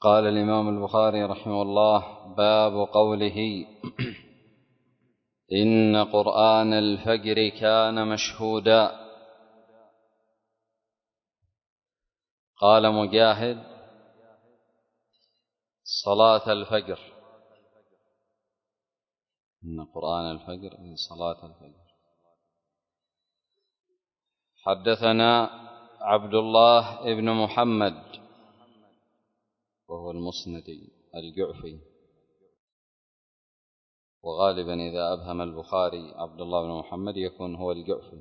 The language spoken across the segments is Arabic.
قال الإمام البخاري رحمه الله: باب قوله: إن قرآن الفجر كان مشهودا. قال مجاهد: صلاة الفجر. إن قرآن الفجر هي صلاة الفجر. حدثنا عبد الله بن محمد وهو المسندي الجعفي، وغالبا إذا أبهم البخاري عبد الله بن محمد يكون هو الجعفي.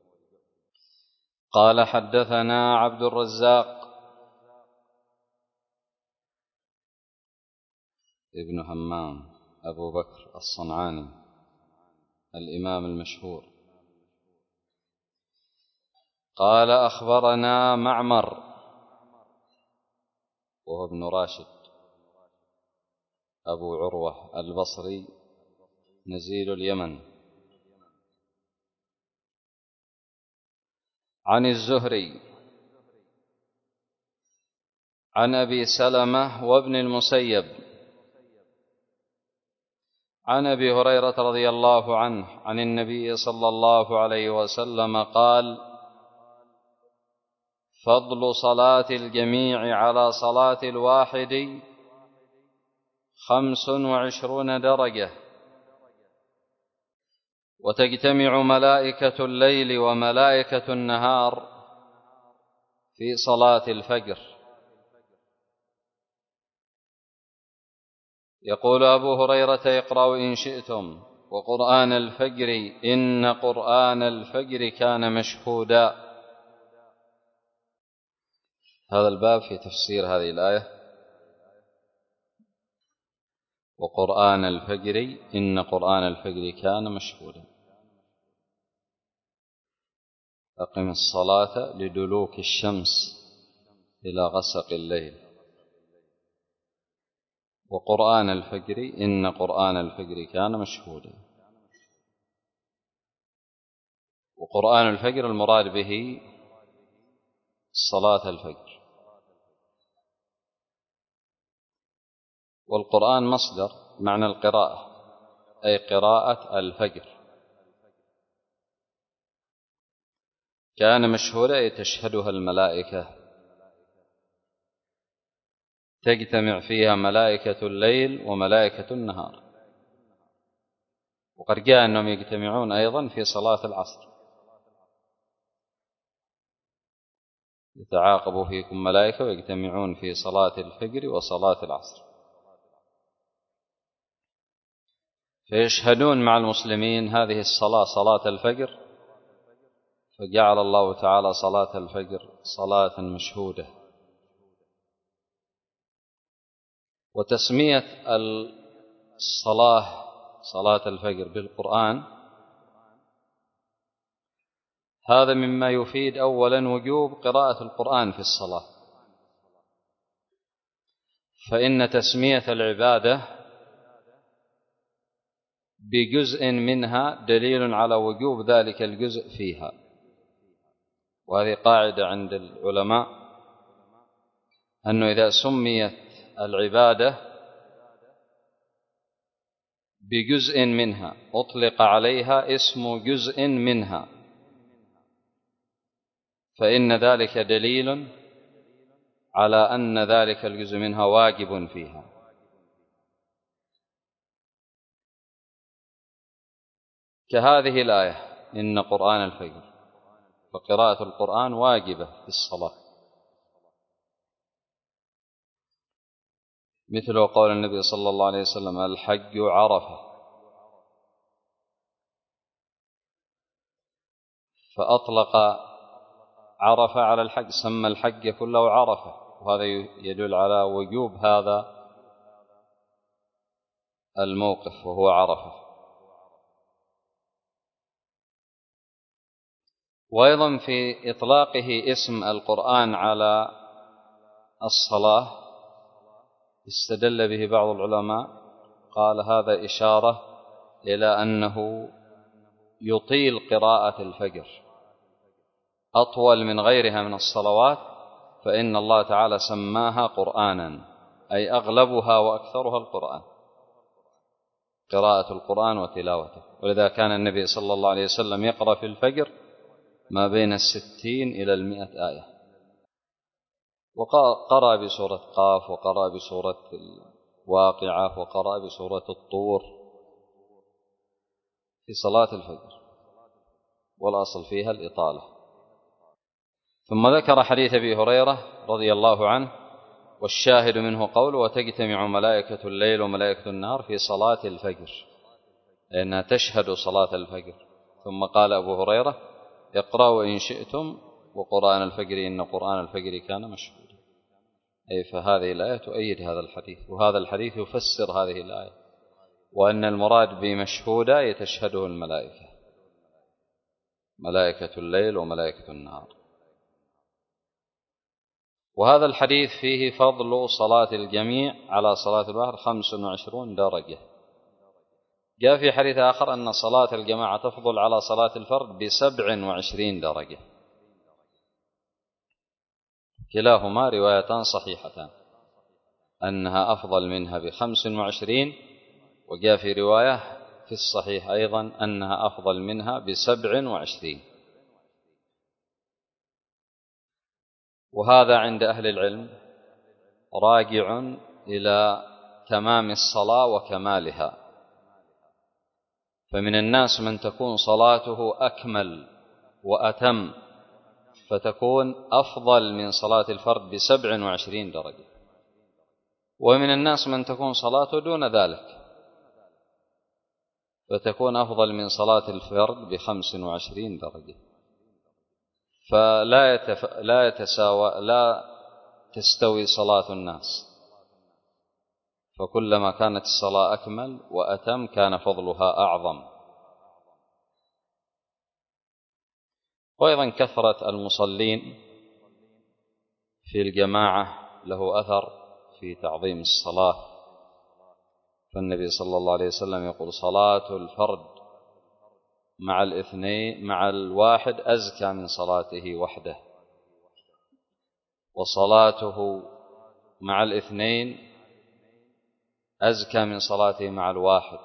قال حدثنا عبد الرزاق ابن همام أبو بكر الصنعاني الإمام المشهور. قال أخبرنا معمر وهو ابن راشد أبو عروة البصري نزيل اليمن، عن الزهري عن أبي سلمة وابن المسيب عن أبي هريرة رضي الله عنه عن النبي صلى الله عليه وسلم قال: فضل صلاة الجميع على صلاة الواحد 25 درجة، وتجتمع ملائكة الليل وملائكة النهار في صلاة الفجر. يقول أبو هريرة: اقرأوا إن شئتم وقرآن الفجر إن قرآن الفجر كان مشهودا. هذا الباب في تفسير هذه الآية: وقرآن الفجر إن قرآن الفجر كان مشهودا. أقم الصلاة لدلوك الشمس إلى غسق الليل، وقرآن الفجر إن قرآن الفجر كان مشهودا. وقرآن الفجر المراد به صلاة الفجر، والقرآن مصدر معنى القراءة، أي قراءة الفجر. كان مشهودا أي تشهدها الملائكة، تجتمع فيها ملائكة الليل وملائكة النهار. وقد جاء أنهم يجتمعون أيضا في صلاة العصر: يتعاقب فيكم ملائكة ويجتمعون في صلاة الفجر وصلاة العصر، فيشهدون مع المسلمين هذه الصلاة، صلاة الفجر، فجعل الله تعالى صلاة الفجر صلاة مشهودة. وتسمية الصلاة صلاة الفجر بالقرآن هذا مما يفيد أولا وجوب قراءة القرآن في الصلاة، فإن تسمية العبادة بجزء منها دليل على وجوب ذلك الجزء فيها. وهذه قاعدة عند العلماء، أنه إذا سميت العبادة بجزء منها أطلق عليها اسم جزء منها، فإن ذلك دليل على أن ذلك الجزء منها واجب فيها. كهذه الآية: إن قرآن الفجر، فقراءة القرآن واجبة في الصلاة، مثل قول النبي صلى الله عليه وسلم: الحج عرفة. فأطلق عرفة على الحج، سمى الحج كله عرفة، وهذا يدل على وجوب هذا الموقف وهو عرفة. وأيضا في إطلاقه اسم القرآن على الصلاة استدل به بعض العلماء، قال هذا إشارة إلى أنه يطيل قراءة الفجر أطول من غيرها من الصلوات، فإن الله تعالى سماها قرآنا، أي أغلبها وأكثرها القرآن، قراءة القرآن وتلاوته. ولذا كان النبي صلى الله عليه وسلم يقرأ في الفجر ما بين 60 إلى 100 آية، وقرأ بسورة قاف، وقرأ بسورة الواقعة، وقرأ بسورة الطور في صلاة الفجر، والأصل فيها الإطالة. ثم ذكر حديث أبي هريرة رضي الله عنه، والشاهد منه قوله: وتجتمع ملائكة الليل وملائكة النهار في صلاة الفجر، لأنها تشهد صلاة الفجر. ثم قال أبو هريرة: اقرأوا إن شئتم وقرآن الفجر إن قرآن الفجر كان مشهودا. أي فهذه الآية تؤيد هذا الحديث، وهذا الحديث يفسر هذه الآية، وأن المراد بمشهودا يتشهده الملائكة، ملائكة الليل وملائكة النهار. وهذا الحديث فيه فضل صلاة الجميع على صلاة الواحد 25 درجة. جاء في حديث آخر أن صلاة الجماعة تفضل على صلاة الفرد ب27 درجة، كلاهما روايتان صحيحتان، أنها أفضل منها ب25، وجاء في رواية في الصحيح أيضا أنها أفضل منها ب27. وهذا عند أهل العلم راجع إلى تمام الصلاة وكمالها، فمن الناس من تكون صلاته أكمل وأتم فتكون أفضل من صلاة الفرد ب27 درجة، ومن الناس من تكون صلاته دون ذلك فتكون أفضل من صلاة الفرد ب25 درجة. لا تستوي صلاة الناس، فكلما كانت الصلاة أكمل وأتم كان فضلها أعظم. وأيضا كثرة المصلين في الجماعة له أثر في تعظيم الصلاة، فالنبي صلى الله عليه وسلم يقول: صلاة الفرد مع الواحد أزكى من صلاته وحده، وصلاته مع الاثنين أزكى من صلاته مع الواحد،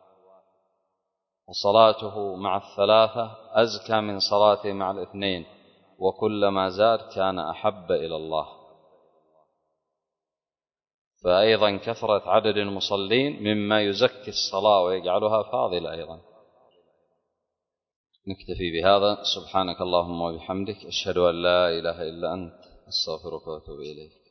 وصلاته مع الثلاثة أزكى من صلاته مع الاثنين، وكلما زاد كان أحب إلى الله. فأيضا كثرة عدد المصلين مما يزكي الصلاة ويجعلها فاضلة أيضا. نكتفي بهذا. سبحانك اللهم وبحمدك، أشهد أن لا إله إلا أنت، أستغفرك وأتوب إليك.